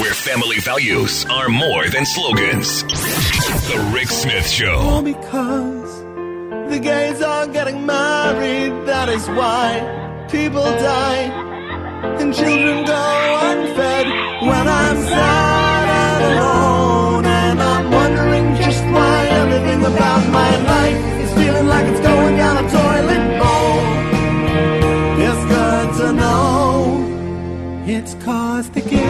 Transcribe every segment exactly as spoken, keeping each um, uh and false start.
where family values are more than slogans. The Rick Smith Show. All because the gays are getting married, that is why people die and children go unfed. When I'm sad and alone, and I'm wondering just why everything about my life is feeling like it's going down a toilet bowl. It's good to know it's cause the gays.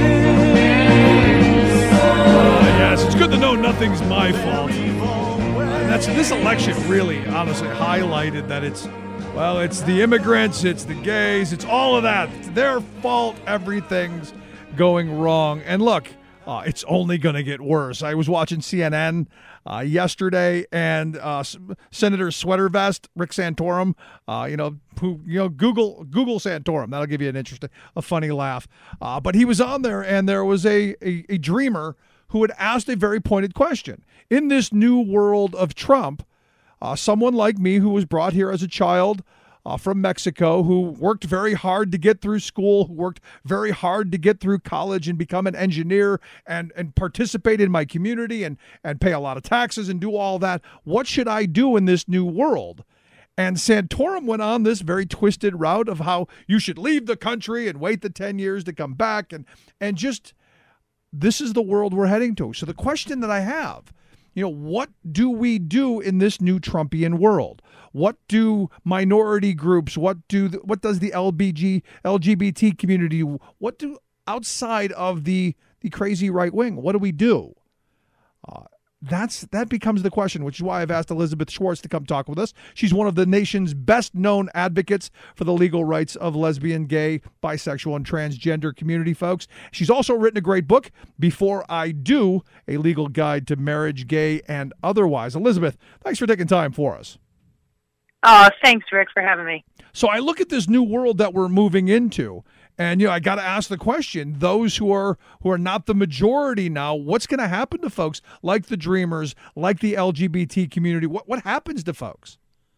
Uh, yes, it's good to know nothing's my fault. And that's this election really, honestly, highlighted that it's, well, it's the immigrants, it's the gays, it's all of that. It's their fault. Everything's going wrong. And look, uh, it's only going to get worse. I was watching C N N uh, yesterday, and uh, S- Senator Sweater Vest, Rick Santorum, uh, you know, who you know, Google Google Santorum. That'll give you an interesting, a funny laugh. Uh, but he was on there, and there was a, a a dreamer who had asked a very pointed question. In this new world of Trump, uh, someone like me who was brought here as a child uh, from Mexico, who worked very hard to get through school, who worked very hard to get through college and become an engineer and, and participate in my community and, and pay a lot of taxes and do all that. What should I do in this new world? And Santorum went on this very twisted route of how you should leave the country and wait the ten years to come back. And, and just, this is the world we're heading to. So the question that I have, you know, what do we do in this new Trumpian world? What do minority groups, what do the, what does the L B G, L G B T community, what do outside of the, the crazy right wing, what do we do? Uh, That's that becomes the question, which is why I've asked Elizabeth Schwartz to come talk with us. She's one of the nation's best-known advocates for the legal rights of lesbian, gay, bisexual, and transgender community folks. She's also written a great book, Before I Do, A Legal Guide to Marriage, Gay, and Otherwise. Elizabeth, thanks for taking time for us. Oh, thanks, Rick, for having me. So I look at this new world that we're moving into, and you know, I got to ask the question: those who are who are not the majority now, what's going to happen to folks like the Dreamers, like the L G B T community? What what happens to folks?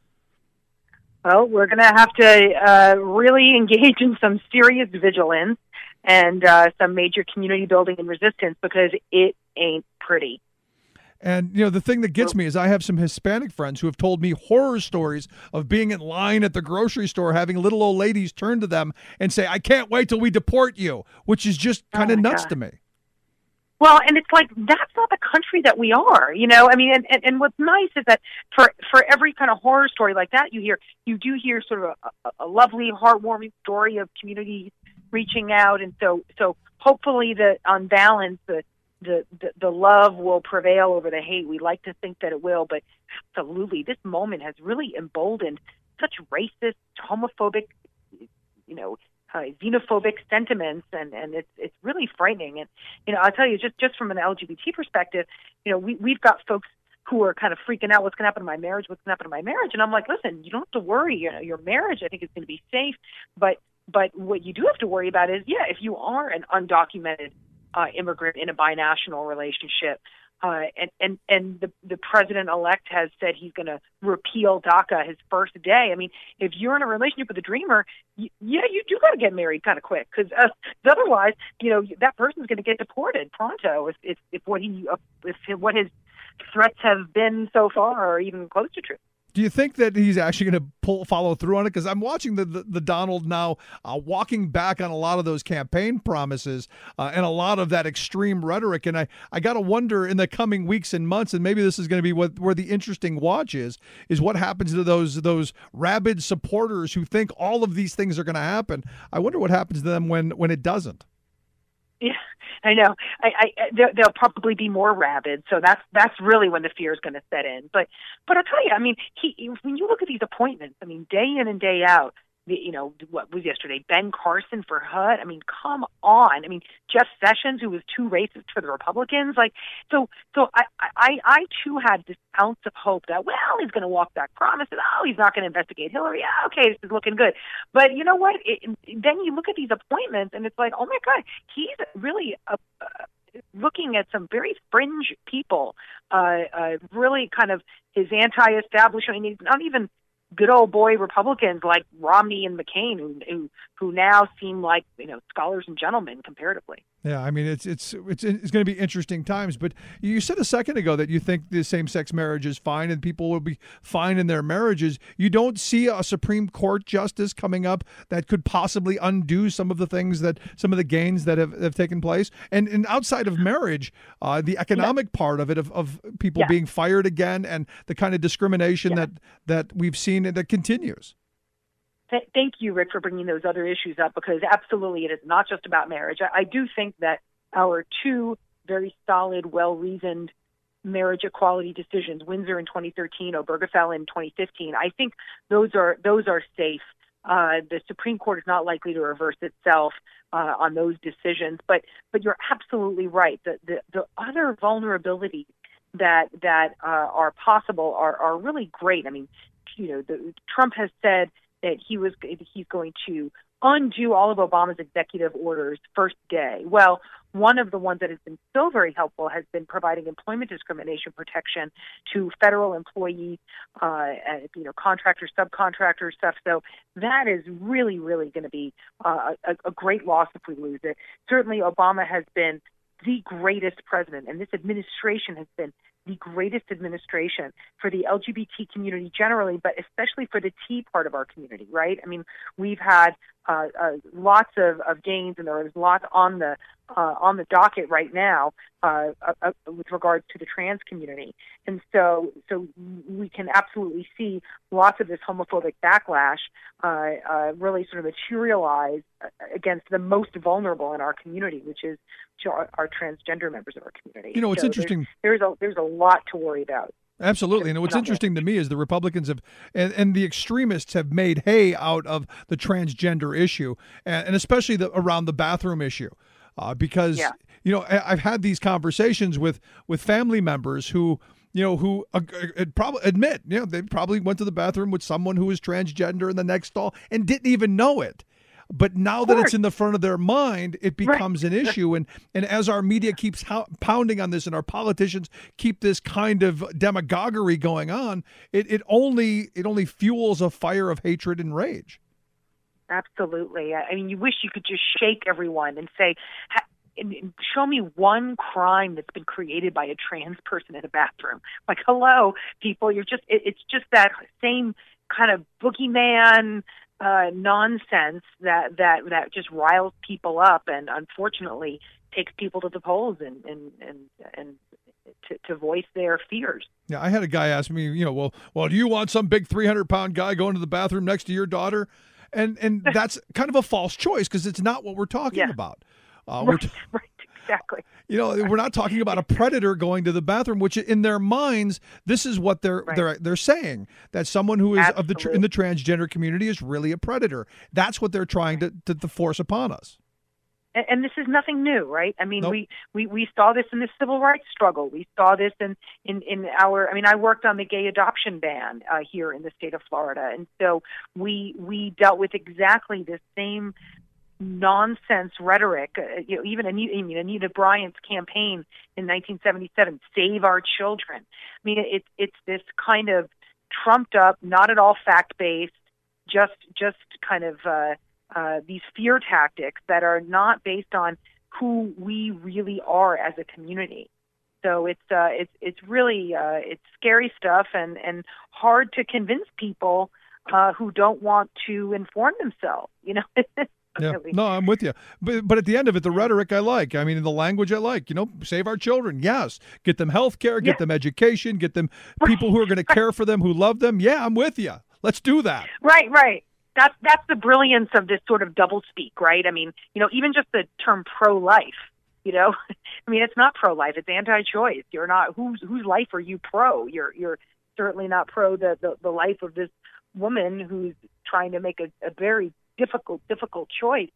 Well, we're going to have to uh, really engage in some serious vigilance and uh, some major community building and resistance, because it ain't pretty. And, you know, the thing that gets me is I have some Hispanic friends who have told me horror stories of being in line at the grocery store, having little old ladies turn to them and say, I can't wait till we deport you, which is just kind of oh nuts God. to me. Well, and it's like, that's not the country that we are, you know? I mean, and, and, and what's nice is that for, for every kind of horror story like that you hear, you do hear sort of a, a lovely, heartwarming story of communities reaching out. And so, so hopefully the, on balance, the, The, the the love will prevail over the hate. We like to think that it will, but absolutely, this moment has really emboldened such racist, homophobic, you know, uh, xenophobic sentiments, and, and it's it's really frightening. And you know, I'll tell you, just just from an L G B T perspective, you know, we we've got folks who are kind of freaking out. What's going to happen to my marriage? What's going to happen to my marriage? And I'm like, listen, you don't have to worry. You know, your marriage, I think, is going to be safe. But but what you do have to worry about is, yeah, if you are an undocumented Uh, immigrant in a binational relationship, uh, and and and the the president-elect has said he's going to repeal DACA his first day. I mean, if you're in a relationship with a Dreamer, y- yeah, you do got to get married kind of quick, because uh, otherwise, you know, that person's going to get deported pronto if if, if what he uh, if what his threats have been so far are even close to true. Do you think that he's actually going to pull follow through on it? Because I'm watching the, the, the Donald now uh, walking back on a lot of those campaign promises uh, and a lot of that extreme rhetoric. And I, I got to wonder in the coming weeks and months, and maybe this is going to be what where the interesting watch is, is what happens to those those rabid supporters who think all of these things are going to happen. I wonder what happens to them when, when it doesn't. Yeah, I know. I, I they'll probably be more rabid, so that's that's really when the fear is going to set in. But but I'll tell you, I mean, he when you look at these appointments, I mean, day in and day out, the, you know, what was yesterday? Ben Carson for H U D. I mean, come on. I mean, Jeff Sessions, who was too racist for the Republicans. Like, so so I I, I too had this ounce of hope that, well, he's going to walk back promises. Oh, he's not going to investigate Hillary. Yeah, okay, this is looking good. But you know what? It, then you look at these appointments, and it's like, oh my God, he's really a, uh, looking at some very fringe people. Uh, uh, really, kind of his anti-establishment. I mean, not even good old boy Republicans like Romney and McCain, who who, who now seem like, you know, scholars and gentlemen comparatively. Yeah, I mean, it's it's it's it's going to be interesting times. But you said a second ago that you think the same-sex marriage is fine and people will be fine in their marriages. You don't see a Supreme Court justice coming up that could possibly undo some of the things that some of the gains that have, have taken place. And and outside of marriage, uh, the economic yeah. part of it, of, of people yeah. being fired again, and the kind of discrimination yeah. that that we've seen and that continues. Thank you, Rick, for bringing those other issues up, because absolutely it is not just about marriage. I, I do think that our two very solid, well-reasoned marriage equality decisions, Windsor in twenty thirteen, Obergefell in twenty fifteen, I think those are those are safe. Uh, the Supreme Court is not likely to reverse itself uh, on those decisions. But but you're absolutely right. The the, the other vulnerabilities that that uh, are possible are, are really great. I mean, you know, the, Trump has said that he was he's going to undo all of Obama's executive orders first day. Well, one of the ones that has been so very helpful has been providing employment discrimination protection to federal employees, uh, you know, contractors, subcontractors, stuff. So that is really, really going to be uh, a, a great loss if we lose it. Certainly, Obama has been the greatest president, and this administration has been the greatest administration for the L G B T community generally, but especially for the T part of our community, right? I mean, we've had uh, uh, lots of, of gains, and there is lots on the uh, on the docket right now uh, uh, with regards to the trans community, and so so we can absolutely see lots of this homophobic backlash uh, uh, really sort of materialize against the most vulnerable in our community, which is our, our transgender members of our community. You know, it's so interesting. There's, there's a there's a lot to worry about. Absolutely. And what's interesting to me is the Republicans have and, and the extremists have made hay out of the transgender issue, and, and especially the, around the bathroom issue. Uh, because, yeah. you know, I, I've had these conversations with, with family members who, you know, who uh, uh, probably admit, you know, they probably went to the bathroom with someone who was transgender in the next stall and didn't even know it. But now that it's in the front of their mind, it becomes right. an issue. And and as our media keeps ho- pounding on this, and our politicians keep this kind of demagoguery going on, it, it only it only fuels a fire of hatred and rage. Absolutely. I mean, you wish you could just shake everyone and say, show me one crime that's been created by a trans person in a bathroom. Like, hello, people, you're just it, it's just that same kind of boogeyman Uh, nonsense that, that that just riles people up and unfortunately takes people to the polls and and and, and to, to voice their fears. Yeah, I had a guy ask me, you know, well, well, do you want some big three hundred pound guy going to the bathroom next to your daughter? And and that's kind of a false choice because it's not what we're talking yeah. about. Uh, right, we're t- right. Exactly. You know, we're not talking about a predator going to the bathroom, which in their minds, this is what they're right. they're they're saying, that someone who is Absolutely. of the in the transgender community is really a predator. That's what they're trying to, to, to force upon us. And, and this is nothing new, right? I mean, nope. we, we, we saw this in the civil rights struggle. We saw this in, in, in our, I mean, I worked on the gay adoption ban uh, here in the state of Florida. And so we we dealt with exactly the same nonsense rhetoric. Uh, you know, even Anita, I mean, Anita Bryant's campaign in nineteen seventy-seven, "Save Our Children." I mean, it's it's this kind of trumped up, not at all fact based, just just kind of uh, uh, these fear tactics that are not based on who we really are as a community. So it's uh, it's it's really uh, it's scary stuff and and hard to convince people uh, who don't want to inform themselves. You know. Yeah. No, I'm with you. But but at the end of it, the rhetoric I like. I mean, the language I like. You know, save our children. Yes. Get them health care, get yeah. them education, get them people who are going to care for them, who love them. Yeah, I'm with you. Let's do that. Right, right. That's, that's the brilliance of this sort of doublespeak, right? I mean, you know, even just the term pro-life, you know, I mean, it's not pro-life. It's anti-choice. You're not, whose whose life are you pro? You're you're certainly not pro the, the, the life of this woman who's trying to make a, a very difficult, difficult choice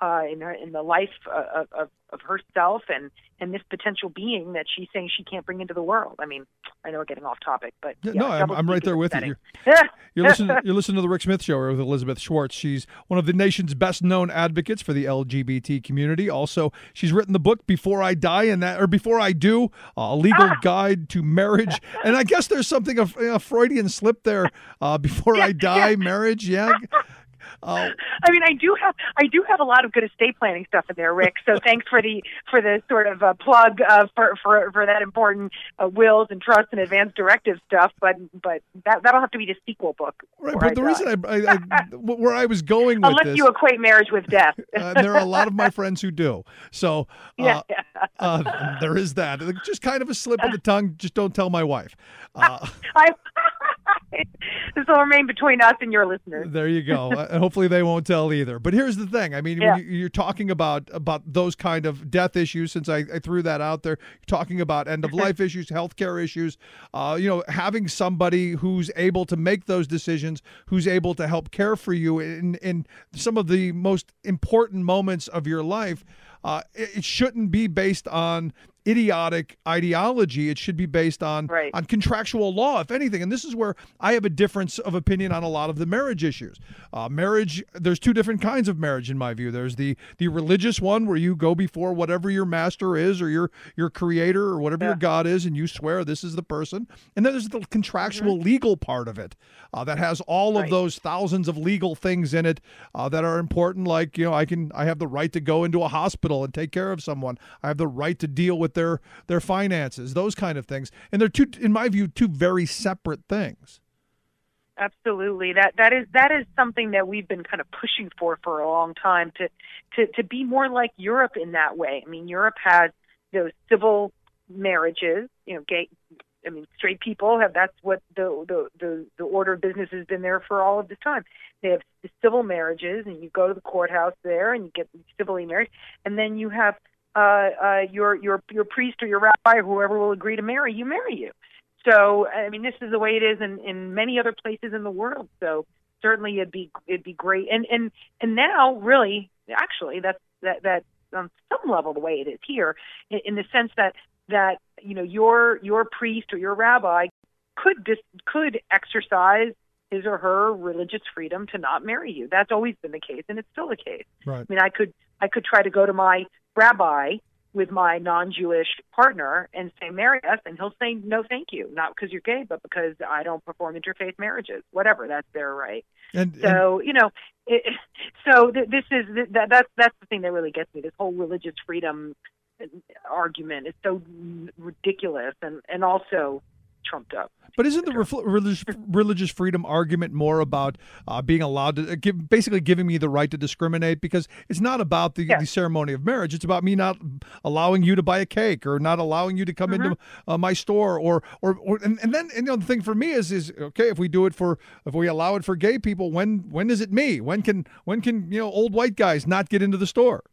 uh, in her in the life uh, of of herself and and this potential being that she's saying she can't bring into the world. I mean, I know we're getting off topic, but yeah, yeah, no, I'm, I'm right there with upsetting. you. You're, you're listening. You're listening to the Rick Smith Show with Elizabeth Schwartz. She's one of the nation's best-known advocates for the L G B T community. Also, she's written the book "Before I Die" and that, or "Before I Do," a legal Ah! guide to marriage. And I guess there's something of a Freudian slip there. Uh, "Before Yeah, I Die," yeah. marriage. Yeah. Uh, I mean, I do have I do have a lot of good estate planning stuff in there, Rick. So thanks for the for the sort of uh, plug uh, for for for that important uh, wills and trusts and advance directive stuff. But but that that'll have to be the sequel book. right, before but the I reason die. I, I, I where I was going with Unless this, you equate marriage with death. uh, there are a lot of my friends who do. So uh, Yeah, yeah. uh, there is that. Just kind of a slip of the tongue. Just don't tell my wife. Uh, I, this will remain between us and your listeners. There you go. Uh, and hopefully they won't tell either. But here's the thing. I mean, Yeah. when you, you're talking about about those kind of death issues, since I, I threw that out there, you're talking about end of life issues, healthcare issues. Uh, you know, having somebody who's able to make those decisions, who's able to help care for you in in some of the most important moments of your life. Uh, it, it shouldn't be based on idiotic ideology. It should be based on Right. on contractual law, if anything. And this is where I have a difference of opinion on a lot of the marriage issues. Uh, marriage, there's two different kinds of marriage in my view. There's the the religious one where you go before whatever your master is or your your creator or whatever Yeah. your God is, and you swear this is the person. And then there's the contractual legal part of it uh, that has all of Right. those thousands of legal things in it uh, that are important. Like, you know, I can I have the right to go into a hospital and take care of someone. I have the right to deal with their their finances, those kind of things. And they're two, in my view, two very separate things. Absolutely. That that is that is something that we've been kind of pushing for for a long time to to to be more like Europe in that way. I mean, Europe has those civil marriages, you know, gay I mean, straight people have that's what the the the, the order of business has been there for all of this time. They have the civil marriages and you go to the courthouse there and you get civilly married, and then you have uh uh your your your priest or your rabbi or whoever will agree to marry you marry you. So, I mean, this is the way it is in, in many other places in the world. So certainly it'd be it'd be great. And and and now, really, actually, that's that that on some level the way it is here, in, in the sense that that you know your your priest or your rabbi could dis, could exercise his or her religious freedom to not marry you. That's always been the case, and it's still the case. Right. I mean, I could I could try to go to my rabbi with my non-Jewish partner and say, marry us, and he'll say, no, thank you, not because you're gay, but because I don't perform interfaith marriages, whatever, that's their right. And, So, you know, it, so th- this is, that, that's, that's the thing that really gets me, this whole religious freedom argument is so ridiculous and, and also trumped up. But isn't the refl- religious, religious freedom argument more about uh, being allowed to give, basically giving me the right to discriminate? Because it's not about the, Yeah. the ceremony of marriage. It's about me not allowing you to buy a cake or not allowing you to come Mm-hmm. into uh, my store. Or, or, or and, and then and, you know, the thing for me is, is okay, if we do it for, if we allow it for gay people, when when is it me? When can when can you know old white guys not get into the store?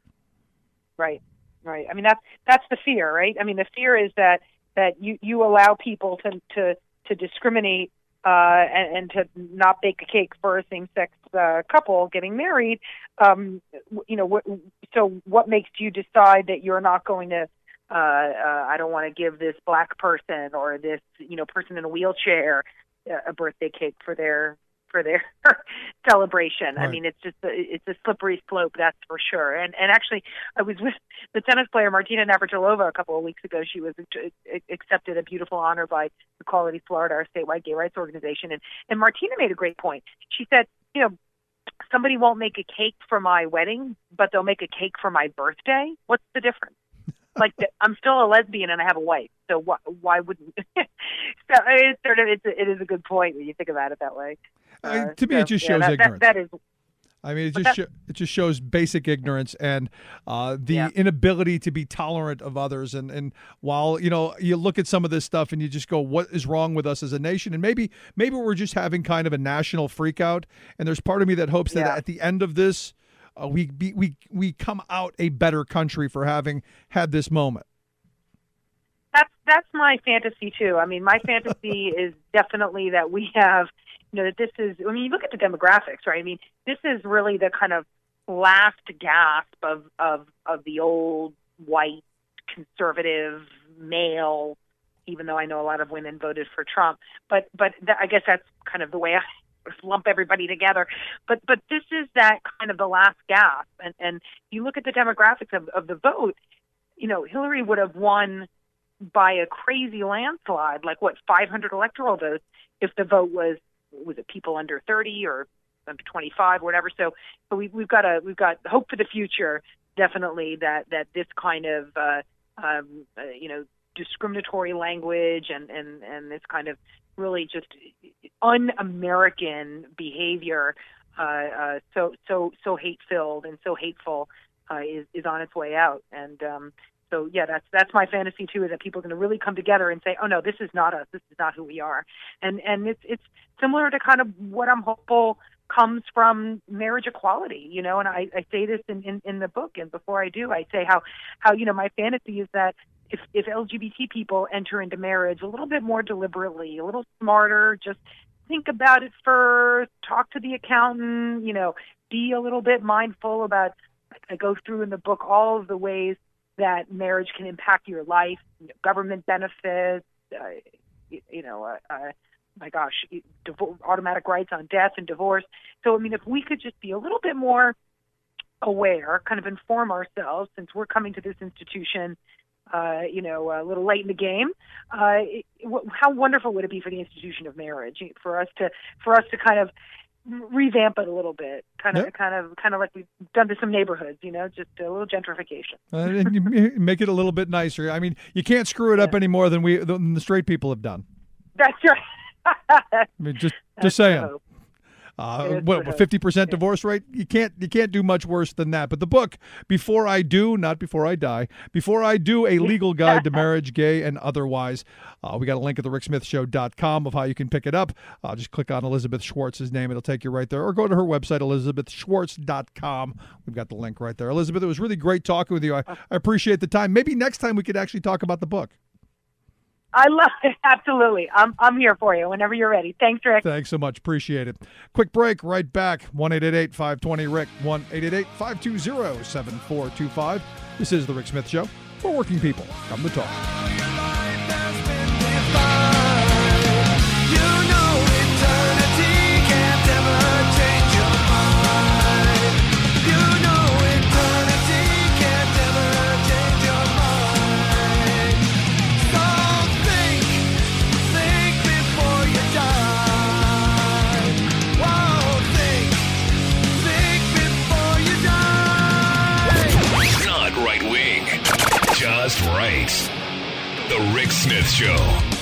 Right, right. I mean, that's that's the fear, right? I mean, the fear is that that you, you allow people to to to discriminate uh, and, and to not bake a cake for a same-sex uh, couple getting married. Um, you know, what, so what makes you decide that you're not going to? Uh, uh, I don't want to give this black person or this you know person in a wheelchair a birthday cake for their for their celebration. Right. I mean, it's just a, it's a slippery slope, that's for sure. And and actually, I was with the tennis player Martina Navratilova a couple of weeks ago. She was accepted a beautiful honor by Equality Florida, our statewide gay rights organization. And and Martina made a great point. She said, you know, somebody won't make a cake for my wedding, but they'll make a cake for my birthday. What's the difference? Like, I'm still a lesbian and I have a wife, so why, why wouldn't? so it's sort of it's a, it is a good point when you think about it that way. Uh, Uh, to me, so, it just yeah, shows that, ignorance. That, that is. I mean, it But just that- sho- it just shows basic ignorance and uh, the Yeah. inability to be tolerant of others. And and while you know you look at some of this stuff and you just go, what is wrong with us as a nation? And maybe maybe we're just having kind of a national freak out. And there's part of me that hopes that Yeah. at the end of this, uh, we be, we we come out a better country for having had this moment. That's that's my fantasy too. I mean, my fantasy is definitely that we have, you know, that this is. I mean, you look at the demographics, right? I mean, this is really the kind of last gasp of, of, of the old white conservative male, even though I know a lot of women voted for Trump. But but th- I guess that's kind of the way I lump everybody together. But but this is that kind of the last gasp. And, and you look at the demographics of, of the vote, you know, Hillary would have won by a crazy landslide, like what, five hundred electoral votes, if the vote was, was it people under thirty or under twenty-five, or whatever. So, so we, we've got a we've got hope for the future. Definitely that that this kind of uh, um, uh, you know discriminatory language and, and, and this kind of really just un-American behavior, uh, uh, so so so hate-filled and so hateful, uh, is is on its way out. And um, so yeah, that's that's my fantasy too, is that people are going to really come together and say, oh no, this is not us, this is not who we are. And and it's it's similar to kind of what I'm hopeful comes from marriage equality, you know, and I, I say this in, in, in the book, and before I do, I say how, how, you know, my fantasy is that if, if L G B T people enter into marriage a little bit more deliberately, a little smarter, just think about it first, talk to the accountant, you know, be a little bit mindful about, I go through in the book all of the ways that marriage can impact your life, you know, government benefits, uh, you, you know, uh, uh my gosh, divorce, automatic rights on death and divorce. So, I mean, if we could just be a little bit more aware, kind of inform ourselves, since we're coming to this institution, uh, you know, a little late in the game, uh, it, how wonderful would it be for the institution of marriage, for us to, for us to kind of revamp it a little bit, kind of, yep. kind of, kind of like we've done to some neighborhoods, you know, just a little gentrification. Uh, and you make it a little bit nicer. I mean, you can't screw it yeah. up any more than we, than the straight people have done. That's right. I mean, just just saying. Uh, what fifty percent divorce rate? You can't you can't do much worse than that. But the book, Before I Do, not Before I Die, Before I Do, A Legal Guide to Marriage, Gay and Otherwise. Uh, we got a link at the rick smith show dot com of how you can pick it up. Uh, just click on Elizabeth Schwartz's name. It'll take you right there. Or go to her website, elizabeth schwartz dot com. We've got the link right there. Elizabeth, it was really great talking with you. I, I appreciate the time. Maybe next time we could actually talk about the book. I love it. Absolutely. I'm I'm here for you whenever you're ready. Thanks, Rick. Thanks so much. Appreciate it. Quick break. Right back. one eight eight eight, five two zero, R I C K. one eight eight eight, five two zero, seven four two five. This is The Rick Smith Show for working people. Come to talk. Just right. The Rick Smith Show.